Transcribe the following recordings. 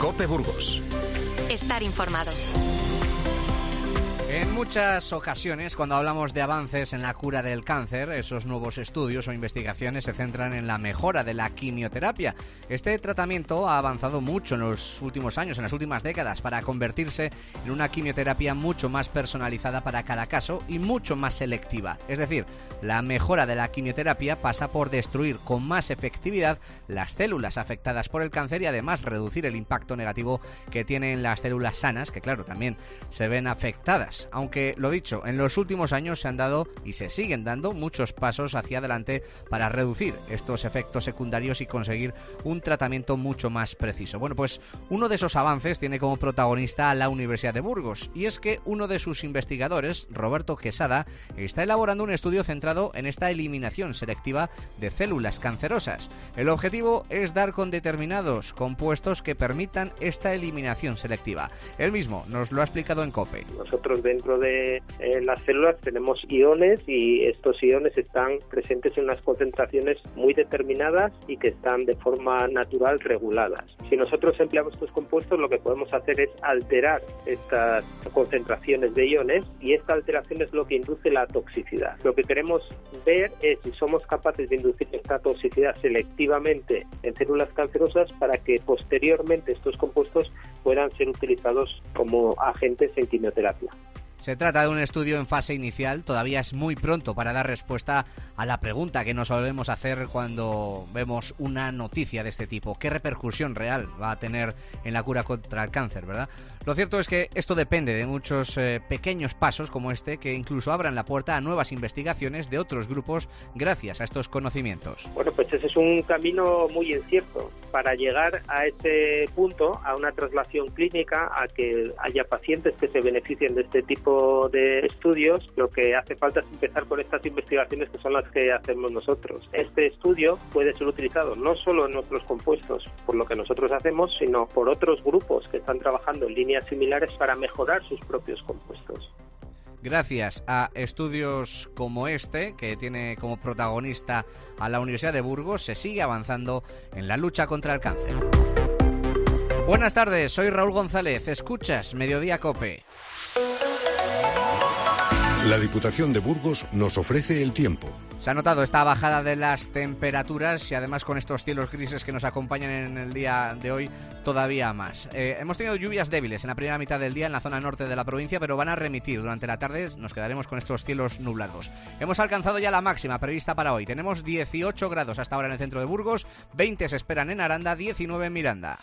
COPE Burgos. Estar informado. En muchas ocasiones, cuando hablamos de avances en la cura del cáncer, esos nuevos estudios o investigaciones se centran en la mejora de la quimioterapia. Este tratamiento ha avanzado mucho en los últimos años, en las últimas décadas, para convertirse en una quimioterapia mucho más personalizada para cada caso y mucho más selectiva. Es decir, la mejora de la quimioterapia pasa por destruir con más efectividad las células afectadas por el cáncer y además reducir el impacto negativo que tienen las células sanas, que claro, también se ven afectadas. Aunque, lo dicho, en los últimos años se han dado y se siguen dando muchos pasos hacia adelante para reducir estos efectos secundarios y conseguir un tratamiento mucho más preciso. Bueno, pues uno de esos avances tiene como protagonista a la Universidad de Burgos, y es que uno de sus investigadores, Roberto Quesada, está elaborando un estudio centrado en esta eliminación selectiva de células cancerosas. El objetivo es dar con determinados compuestos que permitan esta eliminación selectiva. Él mismo nos lo ha explicado en COPE. Nosotros dentro de las células tenemos iones, y estos iones están presentes en unas concentraciones muy determinadas y que están de forma natural reguladas. Si nosotros empleamos estos compuestos, lo que podemos hacer es alterar estas concentraciones de iones, y esta alteración es lo que induce la toxicidad. Lo que queremos ver es si somos capaces de inducir esta toxicidad selectivamente en células cancerosas para que posteriormente estos compuestos puedan ser utilizados como agentes en quimioterapia. Se trata de un estudio en fase inicial, todavía es muy pronto para dar respuesta a la pregunta que nos solemos hacer cuando vemos una noticia de este tipo. ¿Qué repercusión real va a tener en la cura contra el cáncer, verdad? Lo cierto es que esto depende de muchos pequeños pasos como este, que incluso abran la puerta a nuevas investigaciones de otros grupos gracias a estos conocimientos. Bueno, pues ese es un camino muy incierto. Para llegar a ese punto, a una traslación clínica, a que haya pacientes que se beneficien de este tipo de estudios, lo que hace falta es empezar con estas investigaciones que son las que hacemos nosotros. Este estudio puede ser utilizado no solo en nuestros compuestos, por lo que nosotros hacemos, sino por otros grupos que están trabajando en líneas similares para mejorar sus propios compuestos. Gracias a estudios como este, que tiene como protagonista a la Universidad de Burgos, se sigue avanzando en la lucha contra el cáncer. Buenas tardes, soy Raúl González, escuchas Mediodía COPE. La Diputación de Burgos nos ofrece el tiempo. Se ha notado esta bajada de las temperaturas y además con estos cielos grises que nos acompañan en el día de hoy todavía más. Hemos tenido lluvias débiles en la primera mitad del día en la zona norte de la provincia, pero van a remitir. Durante la tarde nos quedaremos con estos cielos nublados. Hemos alcanzado ya la máxima prevista para hoy. Tenemos 18 grados hasta ahora en el centro de Burgos, 20 se esperan en Aranda, 19 en Miranda.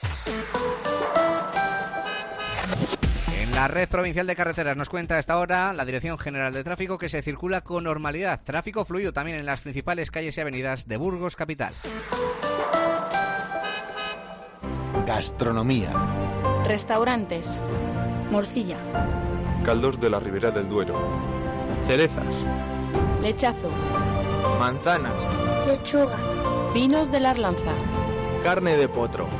La Red Provincial de Carreteras nos cuenta a esta hora la Dirección General de Tráfico que se circula con normalidad. Tráfico fluido también en las principales calles y avenidas de Burgos capital. Gastronomía. Restaurantes. Morcilla. Caldos de la Ribera del Duero. Cerezas. Lechazo. Manzanas. Lechuga. Vinos de la Arlanza. Carne de potro.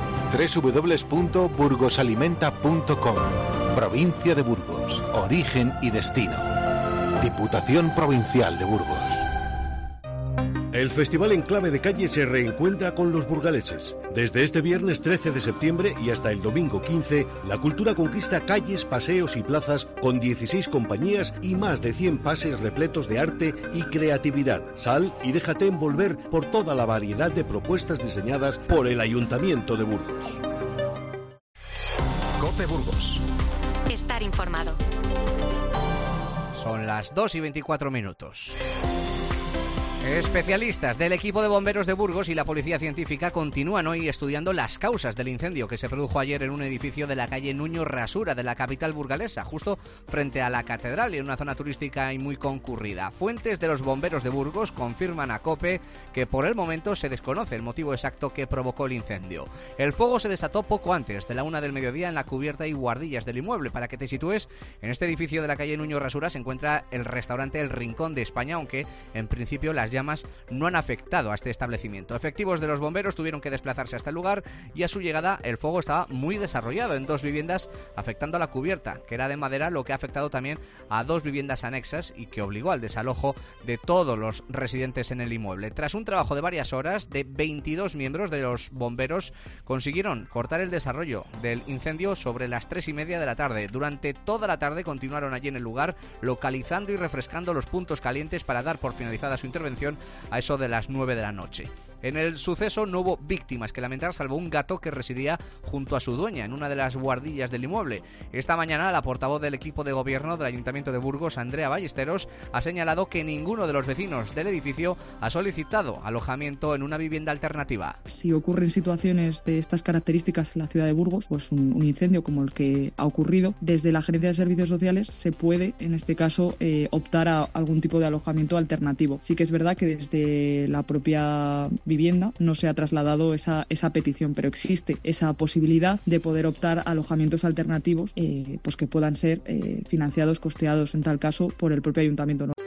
www.burgosalimenta.com. Provincia de Burgos. Origen y destino. Diputación Provincial de Burgos. El Festival Enclave de Calle se reencuentra con los burgaleses. Desde este viernes 13 de septiembre y hasta el domingo 15, la cultura conquista calles, paseos y plazas con 16 compañías y más de 100 pases repletos de arte y creatividad. Sal y déjate envolver por toda la variedad de propuestas diseñadas por el Ayuntamiento de Burgos. COPE Burgos. Estar informado. Son las 2:24. Especialistas del equipo de bomberos de Burgos y la Policía Científica continúan hoy estudiando las causas del incendio que se produjo ayer en un edificio de la calle Nuño Rasura de la capital burgalesa, justo frente a la catedral y en una zona turística y muy concurrida. Fuentes de los bomberos de Burgos confirman a COPE que por el momento se desconoce el motivo exacto que provocó el incendio. El fuego se desató poco antes de la 1 del mediodía en la cubierta y guardillas del inmueble. Para que te sitúes, en este edificio de la calle Nuño Rasura se encuentra el restaurante El Rincón de España, aunque en principio las llamas llamas no han afectado a este establecimiento. Efectivos de los bomberos tuvieron que desplazarse hasta el lugar y a su llegada el fuego estaba muy desarrollado en 2 viviendas, afectando a la cubierta, que era de madera, lo que ha afectado también a 2 viviendas anexas y que obligó al desalojo de todos los residentes en el inmueble. Tras un trabajo de varias horas, de 22 miembros de los bomberos consiguieron cortar el desarrollo del incendio sobre las 3:30 de la tarde. Durante toda la tarde continuaron allí en el lugar, localizando y refrescando los puntos calientes para dar por finalizada su intervención a eso de las 9 de la noche. En el suceso no hubo víctimas que lamentar, salvo un gato que residía junto a su dueña en una de las buhardillas del inmueble. Esta mañana la portavoz del equipo de gobierno del Ayuntamiento de Burgos, Andrea Ballesteros, ha señalado que ninguno de los vecinos del edificio ha solicitado alojamiento en una vivienda alternativa. Si ocurren situaciones de estas características en la ciudad de Burgos, pues un incendio como el que ha ocurrido, desde la Gerencia de Servicios Sociales se puede, en este caso, optar a algún tipo de alojamiento alternativo. Sí que es verdad que desde la propia vivienda no se ha trasladado esa petición, pero existe esa posibilidad de poder optar a alojamientos alternativos pues que puedan ser financiados, costeados en tal caso por el propio ayuntamiento, ¿no?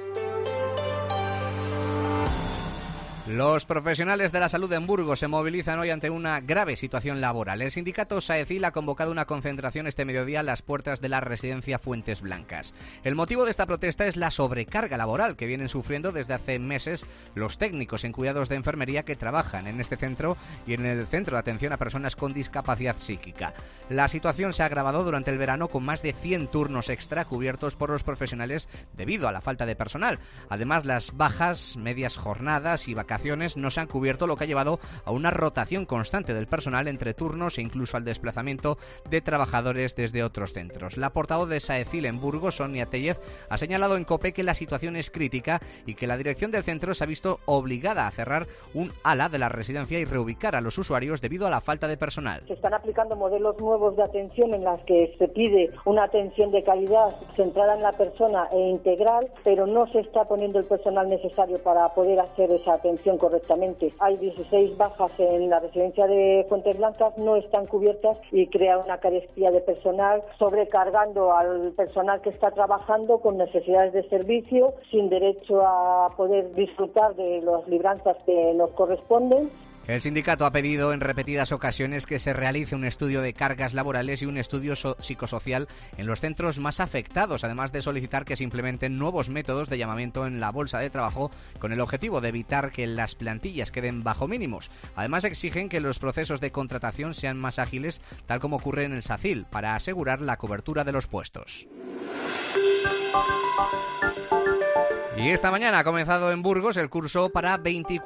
Los profesionales de la salud en Burgos se movilizan hoy ante una grave situación laboral. El sindicato SAECIL ha convocado una concentración este mediodía a las puertas de la residencia Fuentes Blancas. El motivo de esta protesta es la sobrecarga laboral que vienen sufriendo desde hace meses los técnicos en cuidados de enfermería que trabajan en este centro y en el centro de atención a personas con discapacidad psíquica. La situación se ha agravado durante el verano con más de 100 turnos extra cubiertos por los profesionales debido a la falta de personal. Además, las bajas, medias jornadas y vacaciones no se han cubierto, lo que ha llevado a una rotación constante del personal entre turnos e incluso al desplazamiento de trabajadores desde otros centros. La portavoz de SAECIL en Burgos, Sonia Tellez, ha señalado en COPE que la situación es crítica y que la dirección del centro se ha visto obligada a cerrar un ala de la residencia y reubicar a los usuarios debido a la falta de personal. Se están aplicando modelos nuevos de atención en las que se pide una atención de calidad centrada en la persona e integral, pero no se está poniendo el personal necesario para poder hacer esa atención correctamente. Hay 16 bajas en la residencia de Fuentes Blancas, no están cubiertas y crea una carestía de personal, sobrecargando al personal que está trabajando con necesidades de servicio, sin derecho a poder disfrutar de las libranzas que nos corresponden. El sindicato ha pedido en repetidas ocasiones que se realice un estudio de cargas laborales y un estudio psicosocial en los centros más afectados, además de solicitar que se implementen nuevos métodos de llamamiento en la bolsa de trabajo con el objetivo de evitar que las plantillas queden bajo mínimos. Además, exigen que los procesos de contratación sean más ágiles, tal como ocurre en el SACIL, para asegurar la cobertura de los puestos. Y esta mañana ha comenzado en Burgos el curso para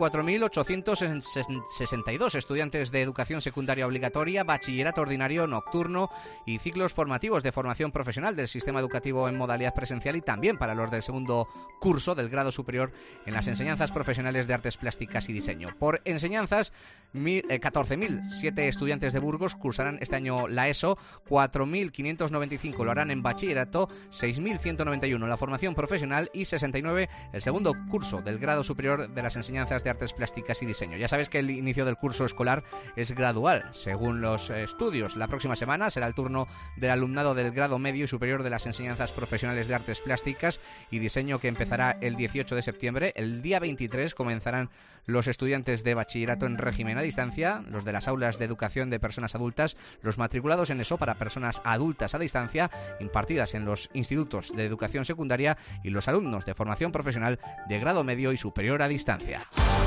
24.862 estudiantes de educación secundaria obligatoria, bachillerato ordinario nocturno y ciclos formativos de formación profesional del sistema educativo en modalidad presencial, y también para los del segundo curso del grado superior en las enseñanzas profesionales de artes plásticas y diseño. Por enseñanzas, 14.007 estudiantes de Burgos cursarán este año la ESO, 4.595 lo harán en bachillerato, 6.191 la formación profesional y 69 el segundo curso del grado superior de las enseñanzas de artes plásticas y diseño. Ya sabes que el inicio del curso escolar es gradual, según los estudios. La próxima semana será el turno del alumnado del grado medio y superior de las enseñanzas profesionales de artes plásticas y diseño, que empezará el 18 de septiembre. El día 23 comenzarán los estudiantes de bachillerato en régimen a distancia, los de las aulas de educación de personas adultas, los matriculados en ESO para personas adultas a distancia, impartidas en los institutos de educación secundaria, y los alumnos de formación profesional de grado medio y superior a distancia.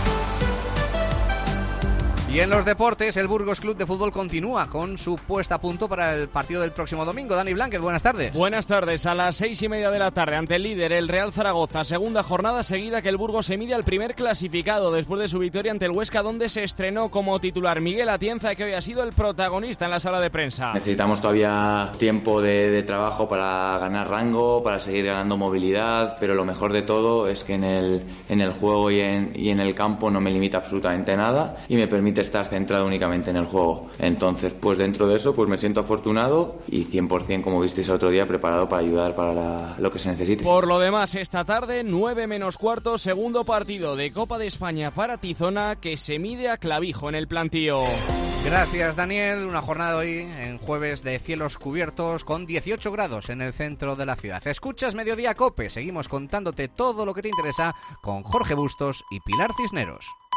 Y en los deportes, el Burgos Club de Fútbol continúa con su puesta a punto para el partido del próximo domingo. Dani Blanquez, buenas tardes. Buenas tardes. A las 6:30 de la tarde, ante el líder, el Real Zaragoza. Segunda jornada seguida que el Burgos se mide al primer clasificado después de su victoria ante el Huesca, donde se estrenó como titular Miguel Atienza, que hoy ha sido el protagonista en la sala de prensa. Necesitamos todavía tiempo de trabajo para ganar rango, para seguir ganando movilidad, pero lo mejor de todo es que en el juego y en el campo no me limita absolutamente nada y me permite estar centrado únicamente en el juego. Entonces, pues dentro de eso, pues me siento afortunado y 100%, como visteis el otro día, preparado para ayudar para lo que se necesite. Por lo demás, esta tarde, 9:15, segundo partido de Copa de España para Tizona, que se mide a Clavijo en el plantío. Gracias, Daniel. Una jornada hoy en jueves de cielos cubiertos con 18 grados en el centro de la ciudad. Escuchas Mediodía COPE. Seguimos contándote todo lo que te interesa con Jorge Bustos y Pilar Cisneros.